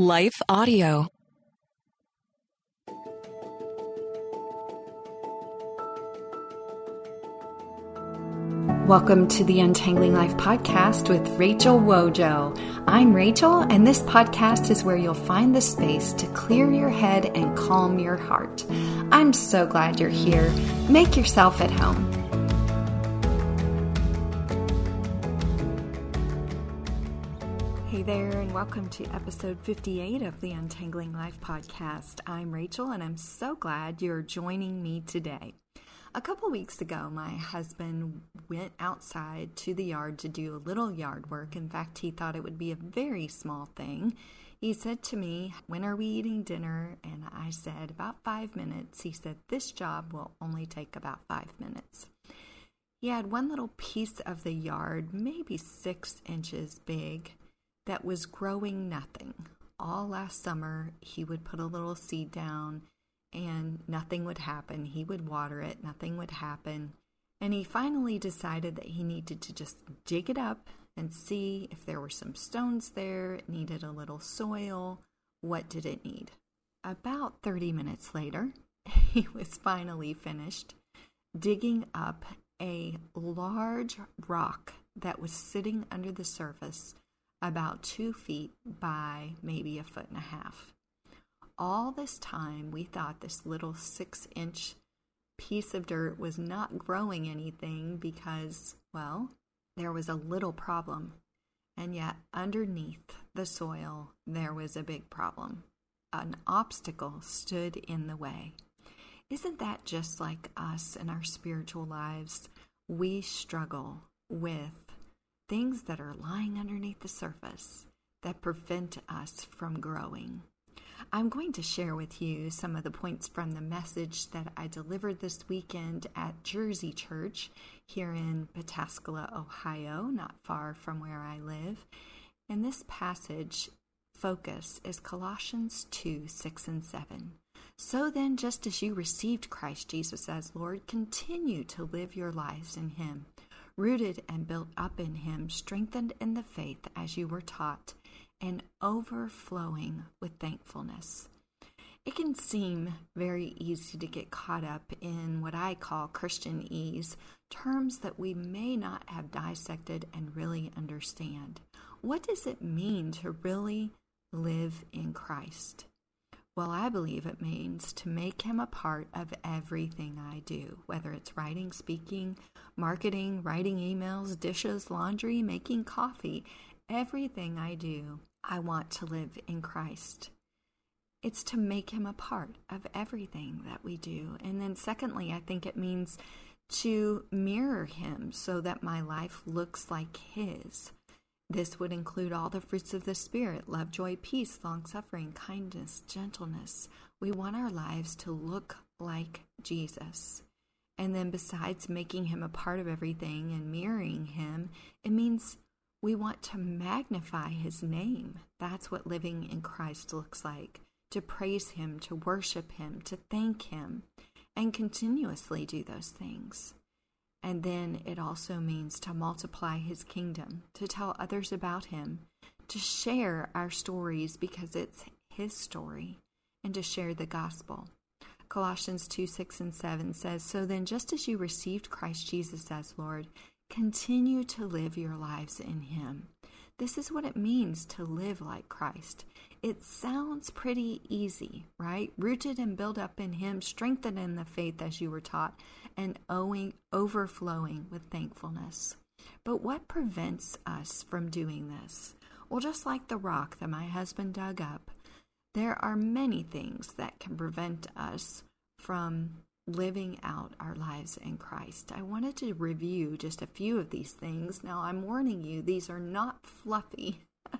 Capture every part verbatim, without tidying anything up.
Life Audio. Welcome to the Untangling Life podcast with Rachel Wojo. I'm Rachel, and this podcast is where you'll find the space to clear your head and calm your heart. I'm so glad you're here. Make yourself at home. Hey there, and welcome to episode fifty-eight of the Untangling Life podcast. I'm Rachel, and I'm so glad you're joining me today. A couple weeks ago, my husband went outside to the yard to do a little yard work. In fact, he thought it would be a very small thing. He said to me, "When are we eating dinner?" And I said, "About five minutes." He said, "This job will only take about five minutes." He had one little piece of the yard, maybe six inches big, that was growing nothing. All last summer, he would put a little seed down and nothing would happen. He would water it, nothing would happen. And he finally decided that he needed to just dig it up and see if there were some stones there. It needed a little soil. What did it need? About thirty minutes later, he was finally finished digging up a large rock that was sitting under the surface about two feet by maybe a foot and a half. All this time, we thought this little six-inch piece of dirt was not growing anything because, well, there was a little problem. And yet, underneath the soil, there was a big problem. An obstacle stood in the way. Isn't that just like us in our spiritual lives? We struggle with things that are lying underneath the surface that prevent us from growing. I'm going to share with you some of the points from the message that I delivered this weekend at Jersey Church here in Pataskala, Ohio, not far from where I live. And this passage focus is Colossians two, six and seven. So then, just as you received Christ Jesus as Lord, continue to live your lives in Him, rooted and built up in Him, strengthened in the faith as you were taught, and overflowing with thankfulness. It can seem very easy to get caught up in what I call Christianese, terms that we may not have dissected and really understand. What does it mean to really live in Christ? Well, I believe it means to make Him a part of everything I do, whether it's writing, speaking, marketing, writing emails, dishes, laundry, making coffee. Everything I do, I want to live in Christ. It's to make Him a part of everything that we do. And then secondly, I think it means to mirror Him so that my life looks like His. This would include all the fruits of the Spirit: love, joy, peace, long-suffering, kindness, gentleness. We want our lives to look like Jesus. And then besides making Him a part of everything and mirroring Him, it means we want to magnify His name. That's what living in Christ looks like. To praise Him, to worship Him, to thank Him, and continuously do those things. And then it also means to multiply His kingdom, to tell others about Him, to share our stories because it's His story, and to share the gospel. Colossians two, six and seven says, "So then, just as you received Christ Jesus as Lord, continue to live your lives in Him." This is what it means to live like Christ. It sounds pretty easy, right? Rooted and built up in Him, strengthened in the faith as you were taught, and owing, overflowing with thankfulness. But what prevents us from doing this? Well, just like the rock that my husband dug up, there are many things that can prevent us from living out our lives in Christ. I wanted to review just a few of these things. Now, I'm warning you, these are not fluffy.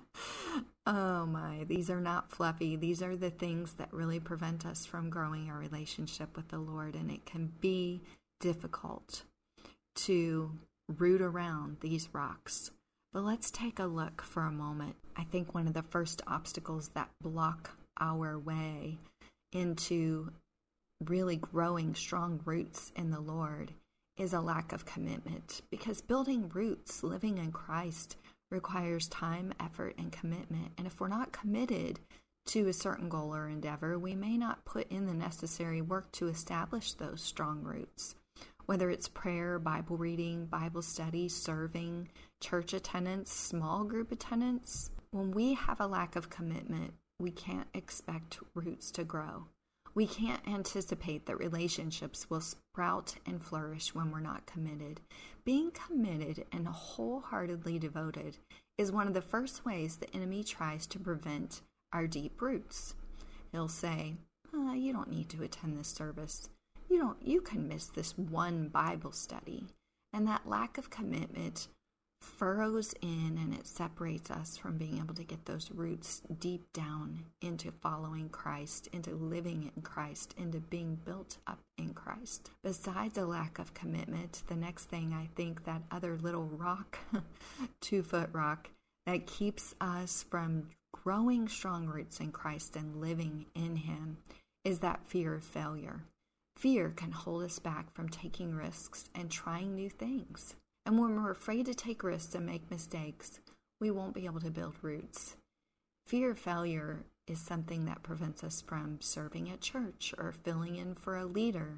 Oh my, these are not fluffy. These are the things that really prevent us from growing our relationship with the Lord, and it can be difficult to root around these rocks. But let's take a look for a moment. I think one of the first obstacles that block our way into really growing strong roots in the Lord is a lack of commitment, because building roots, living in Christ, requires time, effort, and commitment. And if we're not committed to a certain goal or endeavor, we may not put in the necessary work to establish those strong roots. Whether it's prayer, Bible reading, Bible study, serving, church attendance, small group attendance, when we have a lack of commitment, we can't expect roots to grow. We can't anticipate that relationships will sprout and flourish when we're not committed. Being committed and wholeheartedly devoted is one of the first ways the enemy tries to prevent our deep roots. He'll say, oh, you don't need to attend this service. You don't, you can miss this one Bible study. And that lack of commitment furrows in and it separates us from being able to get those roots deep down into following Christ, into living in Christ, into being built up in Christ. Besides a lack of commitment, the next thing I think that other little rock, two-foot rock, that keeps us from growing strong roots in Christ and living in Him is that fear of failure. Fear can hold us back from taking risks and trying new things. And when we're afraid to take risks and make mistakes, we won't be able to build roots. Fear of failure is something that prevents us from serving at church or filling in for a leader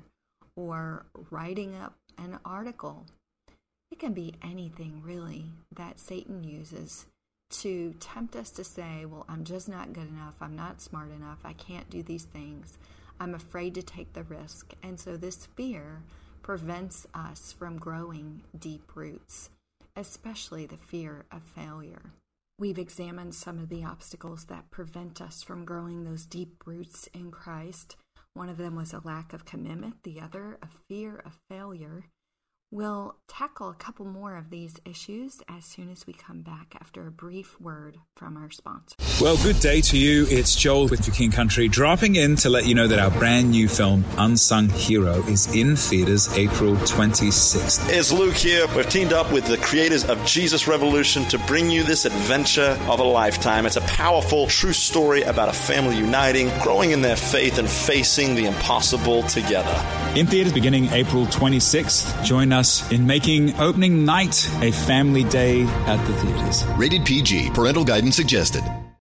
or writing up an article. It can be anything, really, that Satan uses to tempt us to say, well, I'm just not good enough. I'm not smart enough. I can't do these things. I'm afraid to take the risk. And so this fear prevents us from growing deep roots, especially the fear of failure. We've examined some of the obstacles that prevent us from growing those deep roots in Christ. One of them was a lack of commitment, the other a fear of failure. We'll tackle a couple more of these issues as soon as we come back after a brief word from our sponsor. Well, good day to you. It's Joel with the King Country, dropping in to let you know that our brand new film, Unsung Hero, is in theaters April twenty-sixth. It's Luke here. We've teamed up with the creators of Jesus Revolution to bring you this adventure of a lifetime. It's a powerful, true story about a family uniting, growing in their faith, and facing the impossible together. In theaters beginning April twenty-sixth. Join us in making opening night a family day at the theaters. Rated P G. Parental guidance suggested.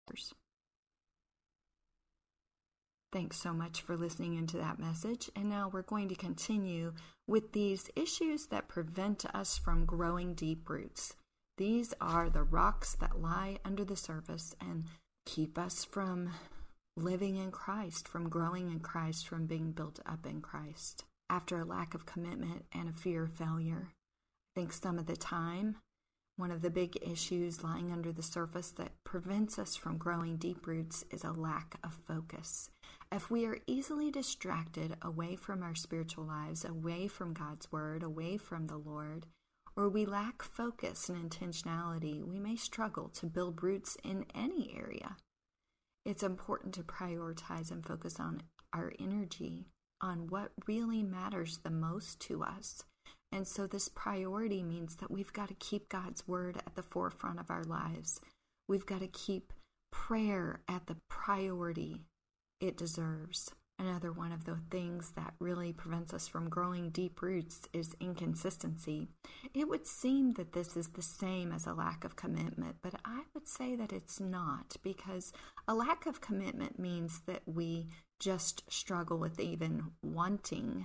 Thanks so much for listening into that message. And now we're going to continue with these issues that prevent us from growing deep roots. These are the rocks that lie under the surface and keep us from living in Christ, from growing in Christ, from being built up in Christ. After a lack of commitment and a fear of failure, I think some of the time, one of the big issues lying under the surface that prevents us from growing deep roots is a lack of focus. If we are easily distracted away from our spiritual lives, away from God's Word, away from the Lord, or we lack focus and intentionality, we may struggle to build roots in any area. It's important to prioritize and focus on our energy, on what really matters the most to us. And so this priority means that we've got to keep God's Word at the forefront of our lives. We've got to keep prayer at the priority it deserves. Another one of the things that really prevents us from growing deep roots is inconsistency. It would seem that this is the same as a lack of commitment, but I would say that it's not, because a lack of commitment means that we just struggle with even wanting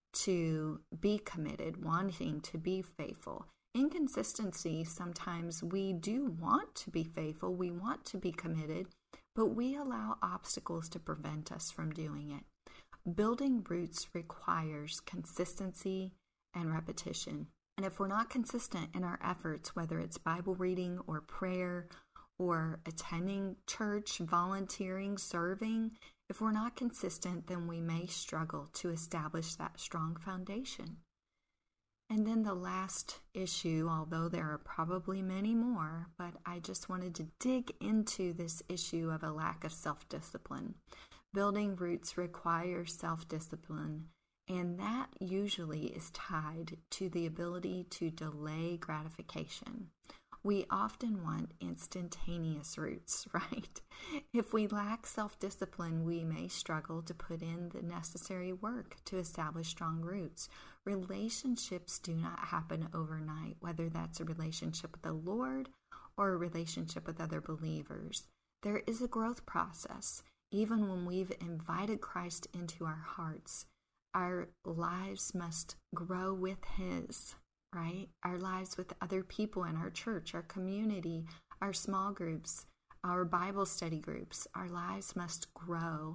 to be committed, wanting to be faithful. Inconsistency, sometimes we do want to be faithful, we want to be committed, but we allow obstacles to prevent us from doing it. Building roots requires consistency and repetition. And if we're not consistent in our efforts, whether it's Bible reading or prayer or attending church, volunteering, serving, if we're not consistent, then we may struggle to establish that strong foundation. And then the last issue, although there are probably many more, but I just wanted to dig into this issue of a lack of self-discipline. Building roots requires self-discipline, and that usually is tied to the ability to delay gratification. We often want instantaneous roots, right? If we lack self-discipline, we may struggle to put in the necessary work to establish strong roots. Relationships do not happen overnight, whether that's a relationship with the Lord or a relationship with other believers. There is a growth process. Even when we've invited Christ into our hearts, our lives must grow with His, right? Our lives with other people in our church, our community, our small groups, our Bible study groups. Our lives must grow,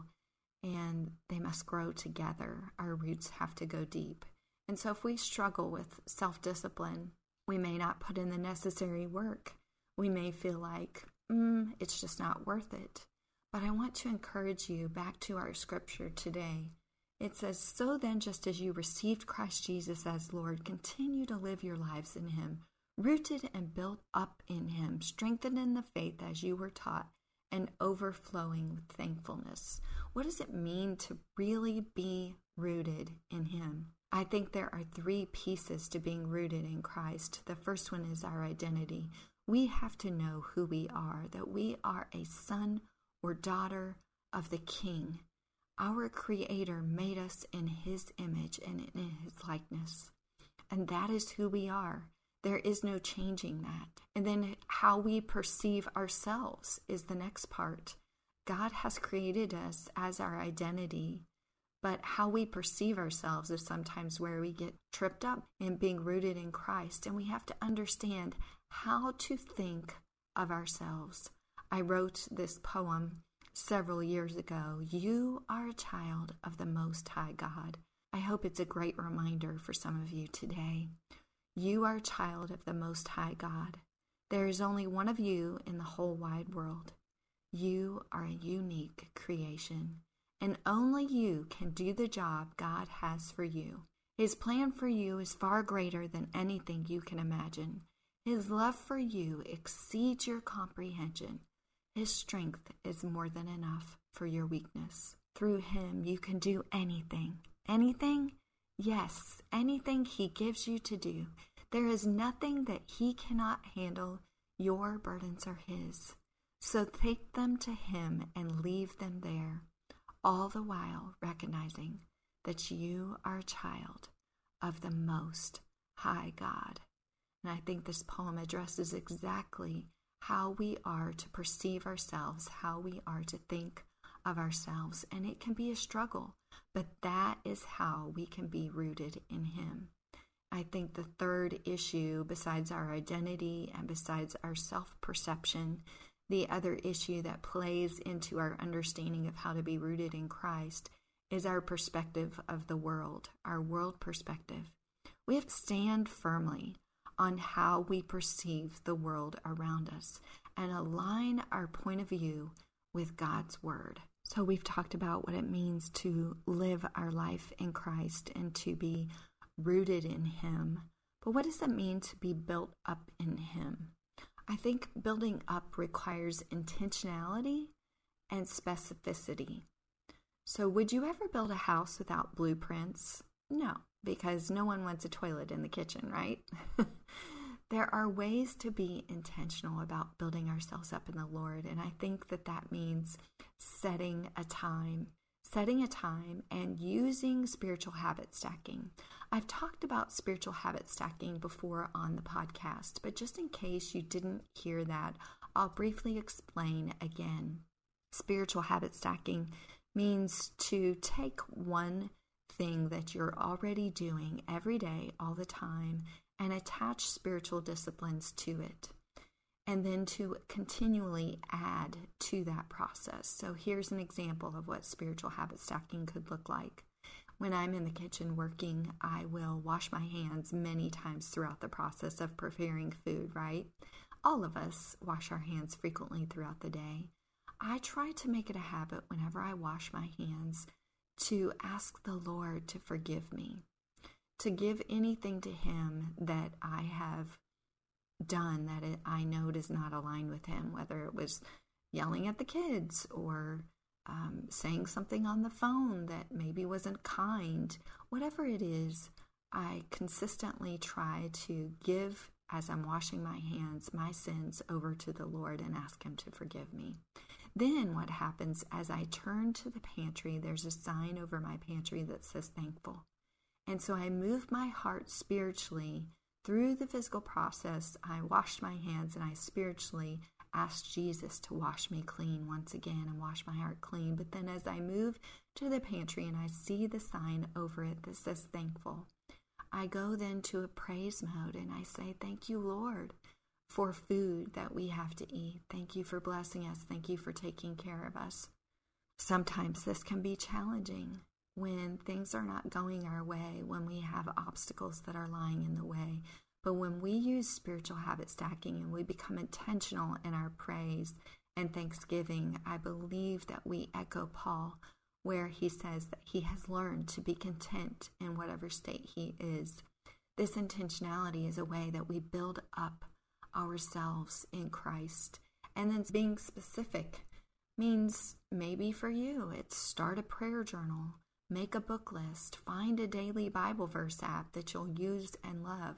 and they must grow together. Our roots have to go deep. And so if we struggle with self-discipline, we may not put in the necessary work. We may feel like, mm, it's just not worth it. But I want to encourage you back to our scripture today. It says, so then, just as you received Christ Jesus as Lord, continue to live your lives in Him, rooted and built up in Him, strengthened in the faith as you were taught, and overflowing with thankfulness. What does it mean to really be rooted in Him? I think there are three pieces to being rooted in Christ. The first one is our identity. We have to know who we are, that we are a son or daughter of the King. Our Creator made us in His image and in His likeness. And that is who we are. There is no changing that. And then how we perceive ourselves is the next part. God has created us as our identity, but how we perceive ourselves is sometimes where we get tripped up in being rooted in Christ. And we have to understand how to think of ourselves. I wrote this poem several years ago. You are a child of the Most High God. I hope it's a great reminder for some of you today. You are a child of the Most High God. There is only one of you in the whole wide world. You are a unique creation, and only you can do the job God has for you. His plan for you is far greater than anything you can imagine. His love for you exceeds your comprehension. His strength is more than enough for your weakness. Through Him, you can do anything. Anything? Yes, anything He gives you to do. There is nothing that He cannot handle. Your burdens are His. So take them to Him and leave them there, all the while recognizing that you are a child of the Most High God. And I think this poem addresses exactly how we are to perceive ourselves, how we are to think of ourselves. And it can be a struggle, but that is how we can be rooted in Him. I think the third issue, besides our identity and besides our self-perception, the other issue that plays into our understanding of how to be rooted in Christ is our perspective of the world, our world perspective. We have to stand firmly on how we perceive the world around us and align our point of view with God's Word. So we've talked about what it means to live our life in Christ and to be rooted in Him. But what does it mean to be built up in Him? I think building up requires intentionality and specificity. So would you ever build a house without blueprints? No, because no one wants a toilet in the kitchen, right? There are ways to be intentional about building ourselves up in the Lord, and I think that that means setting a time, setting a time and using spiritual habit stacking. I've talked about spiritual habit stacking before on the podcast, but just in case you didn't hear that, I'll briefly explain again. Spiritual habit stacking means to take one thing that you're already doing every day, all the time, and attach spiritual disciplines to it, and then to continually add to that process. So here's an example of what spiritual habit stacking could look like. When I'm in the kitchen working, I will wash my hands many times throughout the process of preparing food, right? All of us wash our hands frequently throughout the day. I try to make it a habit whenever I wash my hands to ask the Lord to forgive me, to give anything to Him that I have done that it, I know does not align with Him, whether it was yelling at the kids or um, saying something on the phone that maybe wasn't kind. Whatever it is, I consistently try to give, as I'm washing my hands, my sins over to the Lord and ask Him to forgive me. Then what happens as I turn to the pantry, there's a sign over my pantry that says thankful. And so I move my heart spiritually through the physical process. I washed my hands and I spiritually ask Jesus to wash me clean once again and wash my heart clean. But then as I move to the pantry and I see the sign over it that says thankful, I go then to a praise mode and I say, thank you, Lord, for food that we have to eat. Thank you for blessing us. Thank you for taking care of us. Sometimes this can be challenging when things are not going our way, when we have obstacles that are lying in the way. But when we use spiritual habit stacking and we become intentional in our praise and thanksgiving, I believe that we echo Paul, where he says that he has learned to be content in whatever state he is. This intentionality is a way that we build up ourselves in Christ. And then being specific means maybe for you, it's start a prayer journal, make a book list, find a daily Bible verse app that you'll use and love.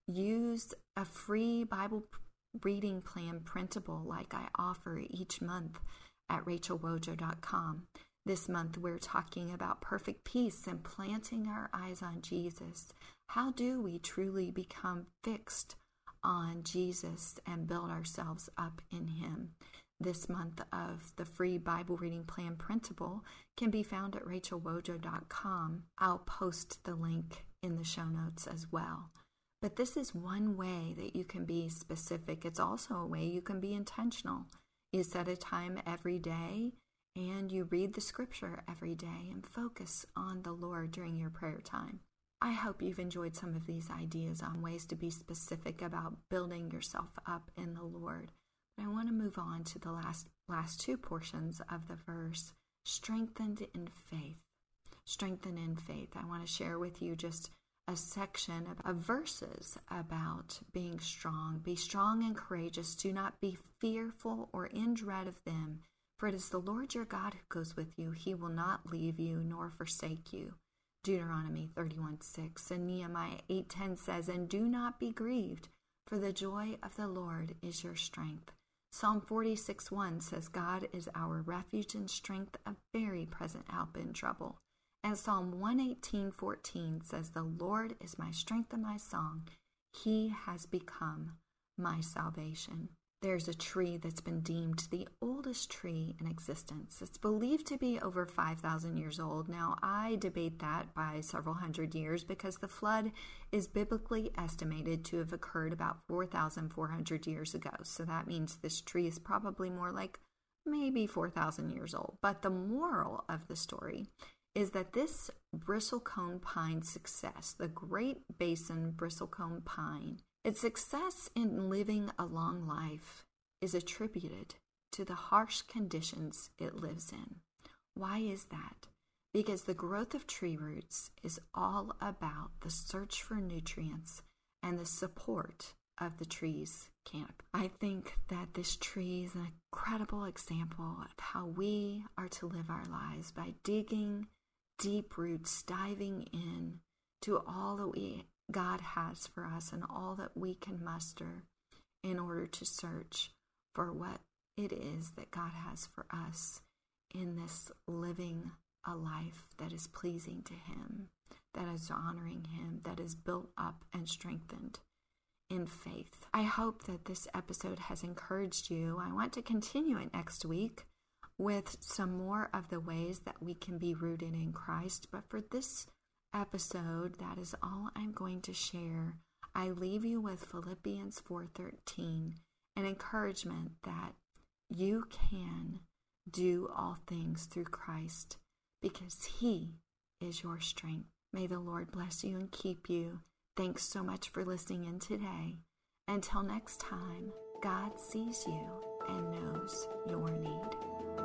Use a free Bible reading plan printable like I offer each month at rachel wojo dot com. This month we're talking about perfect peace and planting our eyes on Jesus. How do we truly become fixed on Jesus and build ourselves up in Him? This month of the free Bible reading plan printable can be found at rachel wojo dot com. I'll post the link in the show notes as well. But this is one way that you can be specific. It's also a way you can be intentional. You set a time every day and you read the scripture every day and focus on the Lord during your prayer time. I hope you've enjoyed some of these ideas on ways to be specific about building yourself up in the Lord. But I want to move on to the last last two portions of the verse, strengthened in faith. Strengthened in faith. I want to share with you just a section of, of verses about being strong. Be strong and courageous. Do not be fearful or in dread of them, for it is the Lord your God who goes with you. He will not leave you nor forsake you. Deuteronomy thirty-one six and Nehemiah eight ten says, and do not be grieved, for the joy of the Lord is your strength. Psalm forty-six one says, God is our refuge and strength, a very present help in trouble. And Psalm one eighteen fourteen says, the Lord is my strength and my song. He has become my salvation. There's a tree that's been deemed the oldest tree in existence. It's believed to be over five thousand years old. Now, I debate that by several hundred years because the flood is biblically estimated to have occurred about four thousand four hundred years ago. So that means this tree is probably more like maybe four thousand years old. But the moral of the story is that this bristlecone pine success, the Great Basin bristlecone pine, its success in living a long life is attributed to the harsh conditions it lives in. Why is that? Because the growth of tree roots is all about the search for nutrients and the support of the tree's canopy. I think that this tree is an incredible example of how we are to live our lives by digging deep roots, diving in to all that we God has for us and all that we can muster in order to search for what it is that God has for us in this living a life that is pleasing to Him, that is honoring Him, that is built up and strengthened in faith. I hope that this episode has encouraged you. I want to continue it next week with some more of the ways that we can be rooted in Christ. But for this episode, that is all I'm going to share. I leave you with Philippians four thirteen, an encouragement that you can do all things through Christ because He is your strength. May the Lord bless you and keep you. Thanks so much for listening in today. Until next time, God sees you and knows your need.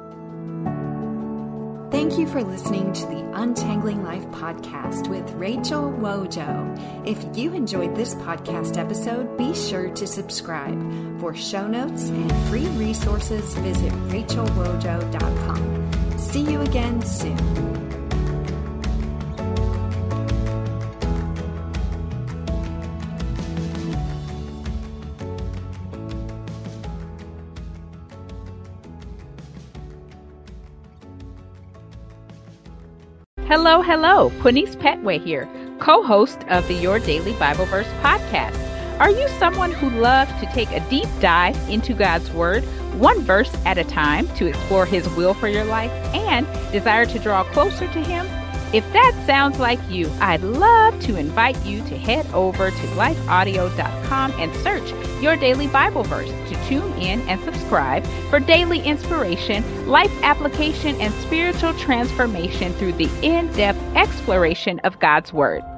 Thank you for listening to the Untangling Life podcast with Rachel Wojo. If you enjoyed this podcast episode, be sure to subscribe. For show notes and free resources, visit rachel wojo dot com. See you again soon. Hello, hello. Quinice Petway here, co-host of the Your Daily Bible Verse podcast. Are you someone who loves to take a deep dive into God's Word one verse at a time to explore His will for your life and desire to draw closer to Him? If that sounds like you, I'd love to invite you to head over to life audio dot com and search your daily Bible verse to tune in and subscribe for daily inspiration, life application, and spiritual transformation through the in-depth exploration of God's Word.